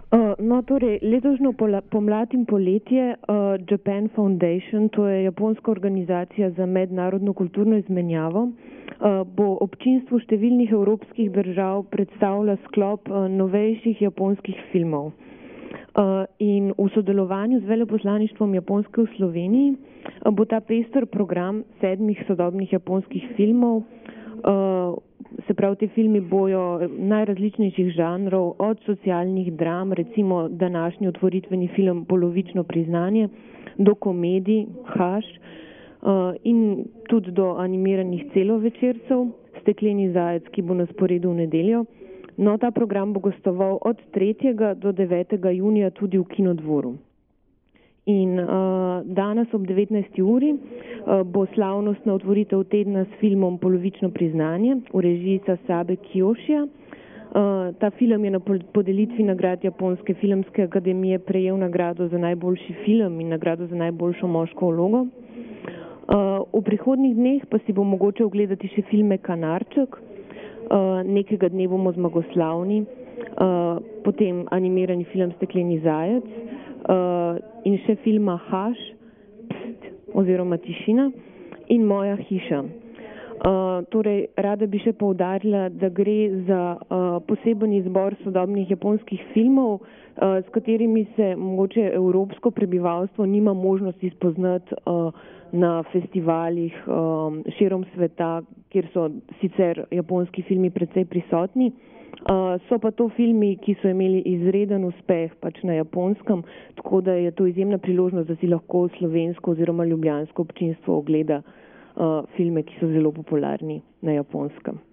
No, torej, letošnjo pomlad in poletje Japan Foundation, to je japonska organizacija za mednarodno kulturno izmenjavo, bo občinstvu številnih evropskih držav predstavila sklop novejših japonskih filmov. In v sodelovanju z veleposlaništvom Japonske v Sloveniji bo ta pester program 7 sodobnih japonskih filmov. Se pravi, te filmi bojo najrazličnejših žanrov, od socialnih dram, recimo današnji otvoritveni film Polovično priznanje, do komedij, Haš, in tudi do animiranih celovečercev, Stekleni zajec, ki bo na sporedu v nedeljo. No, ta program bo gostoval od 3. do 9. junija tudi v Kinodvoru. In danes ob 19. uri bo slavnostna otvoritev tedna s filmom Polovično priznanje v režiji Sasabe Kiyoshija. Ta film je na podelitvi nagrad Japonske filmske akademije prejel nagrado za najboljši film in nagrado za najboljšo moško vlogo. V prihodnjih dneh pa si bo mogoče ogledati še filme Kanarček, Nekega dne bomo zmagoslavni, potem animirani film Stekleni zajec, in še filma Haš, oziroma Tišina in Moja hiša. Torej, rada bi še poudarila, da gre za poseben izbor sodobnih japonskih filmov, s katerimi se mogoče evropsko prebivalstvo nima možnosti spoznati na festivalih širom sveta, kjer so sicer japonski filmi precej prisotni. So pa to filmi, ki so imeli izreden uspeh pač na Japonskem, tako da je to izjemna priložnost, da si lahko slovensko oziroma ljubljansko občinstvo ogleda filme, ki so zelo popularni na Japonskem.